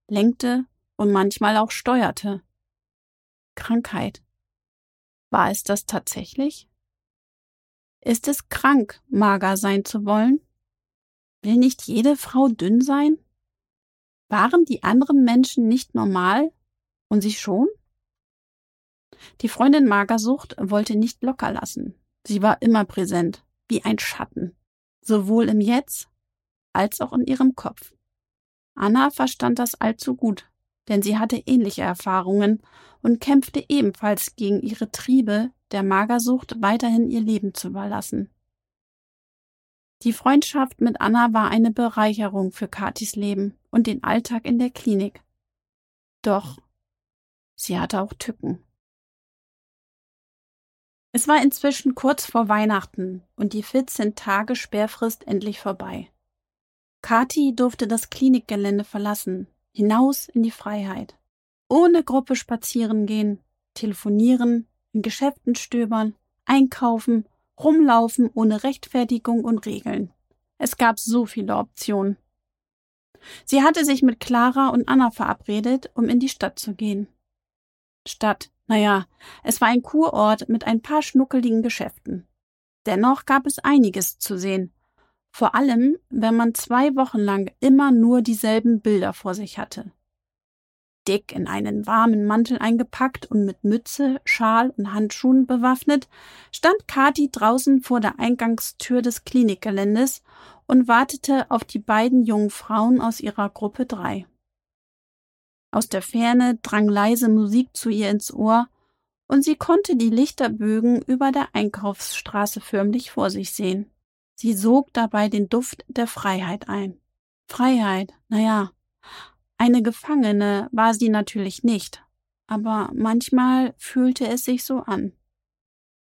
lenkte und manchmal auch steuerte. Krankheit. War es das tatsächlich? Ist es krank, mager sein zu wollen? Will nicht jede Frau dünn sein? Waren die anderen Menschen nicht normal und sie schon? Die Freundin Magersucht wollte nicht locker lassen. Sie war immer präsent, wie ein Schatten, sowohl im Jetzt als auch in ihrem Kopf. Anna verstand das allzu gut, denn sie hatte ähnliche Erfahrungen und kämpfte ebenfalls gegen ihre Triebe, der Magersucht weiterhin ihr Leben zu überlassen. Die Freundschaft mit Anna war eine Bereicherung für Kathis Leben und den Alltag in der Klinik. Doch sie hatte auch Tücken. Es war inzwischen kurz vor Weihnachten und die 14 Tage Sperrfrist endlich vorbei. Kathi durfte das Klinikgelände verlassen, hinaus in die Freiheit. Ohne Gruppe spazieren gehen, telefonieren, in Geschäften stöbern, einkaufen, rumlaufen ohne Rechtfertigung und Regeln. Es gab so viele Optionen. Sie hatte sich mit Clara und Anna verabredet, um in die Stadt zu gehen. Stadt, naja, es war ein Kurort mit ein paar schnuckeligen Geschäften. Dennoch gab es einiges zu sehen. Vor allem, wenn man 2 Wochen lang immer nur dieselben Bilder vor sich hatte. Dick in einen warmen Mantel eingepackt und mit Mütze, Schal und Handschuhen bewaffnet, stand Kathi draußen vor der Eingangstür des Klinikgeländes und wartete auf die beiden jungen Frauen aus ihrer Gruppe 3. Aus der Ferne drang leise Musik zu ihr ins Ohr, und sie konnte die Lichterbögen über der Einkaufsstraße förmlich vor sich sehen. Sie sog dabei den Duft der Freiheit ein. Freiheit, naja, eine Gefangene war sie natürlich nicht, aber manchmal fühlte es sich so an.